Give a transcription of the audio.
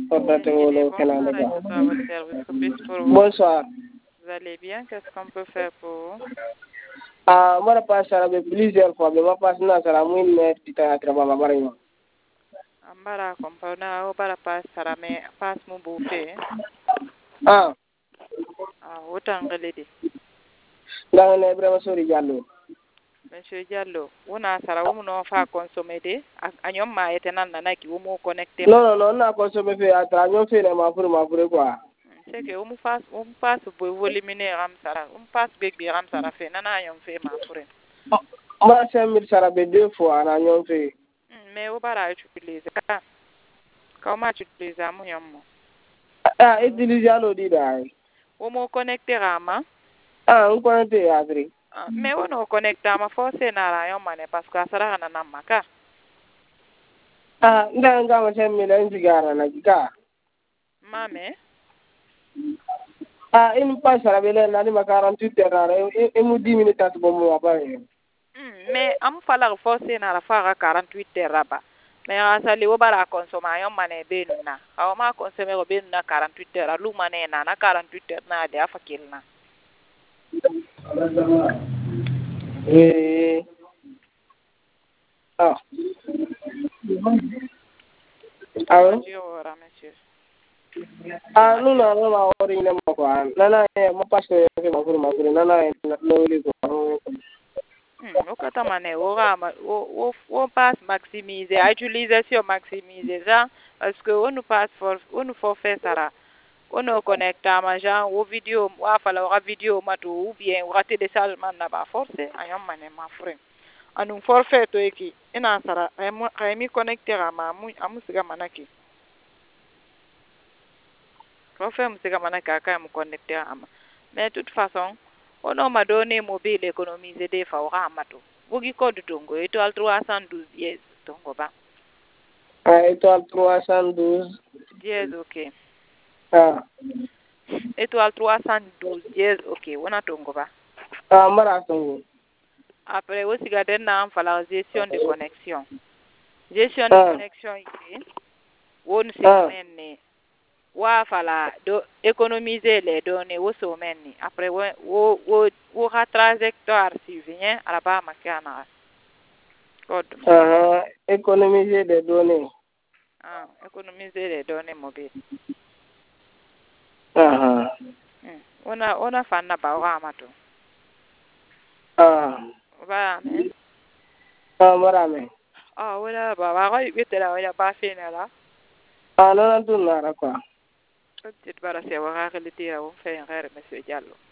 Bonsoir, à votre service. Que puis-je pour vous? Bonsoir. Vous allez bien? Qu'est-ce qu'on peut faire pour vous? Moi, passe plusieurs fois, mais moi, passe na sara mouine tita travailler bari. Ambara compana o bara pas sarame pas mu bufe. Ah, Wotangalede. dans les vraiment sori Diallo. Monsieur Diallo, wona sara wo no fa consommer de anyom ma etenan na ki wo mo connecté. Non, na consommer fait atra ñoo fait ma pour quoi. C'est que wo mu pass bo volume ram sara, wo pass big bi ram sara fe nana anyom fe ma pour. Moi 5000 sara be 2 fois na ñoo fait. Mais wo bara utiliser ka. Comment tu utilises amu yammo? Utiliser allo di dai. Wo mo connecté rama? On connecté adri. Mais on no connecta ma force na ra yon mane parce que asara na namaka. Nga ma 5000 en sigara na ka. Mame? Une passe sara be na di ma 48 heures et mu 10 minutes at bo mo ba. Mais am fala force na ra fara 48 heures raba. Mais asali wo bara consommer yon mane benuna. Aw ma consommer go benuna 48 heures lu mane na 48 heures na de afakilna. Ora, monsieur. Nous n'avons pas origine quoi. Nana, ma passe que ma nana no li ko. O kata mane o passe maximiser, utilisation maximiser ça parce que on nous passe on nous forfait ça. On nous connecte à ma genre au vidéo, ou à falloir la vidéo matou ou bien ou rater des salles na ba forcer ayam mané ma frère. Anu forfait to eki ina sara mi connecter à ma amu siga manaki. Forfait musiga manaki aka mu connecter à ma. Mais de toute façon, on a m'a donné mobile économiser des fois à matou. Bugi code tongo étoile 312 yes tongo ba. Étoile 312 Yes, ok. Ah. Étoile 312 yes, ok. On a tongo ba. Mara tongo. Après, aussi garder na la gestion de connexion. Gestion de connexion ici. On se wa fala do économiser les données au sommet ni. Après, wo trajectoire suivi à la bas makana. Code. Économiser des données. Économiser les données mobiles. On a fait na ba wa mato. Ba men. Mara men. Wala ba wa bitela wala ba fina la. Non, tu n'as quoi. Petite bara se wa réalité on fait un rare monsieur Diallo.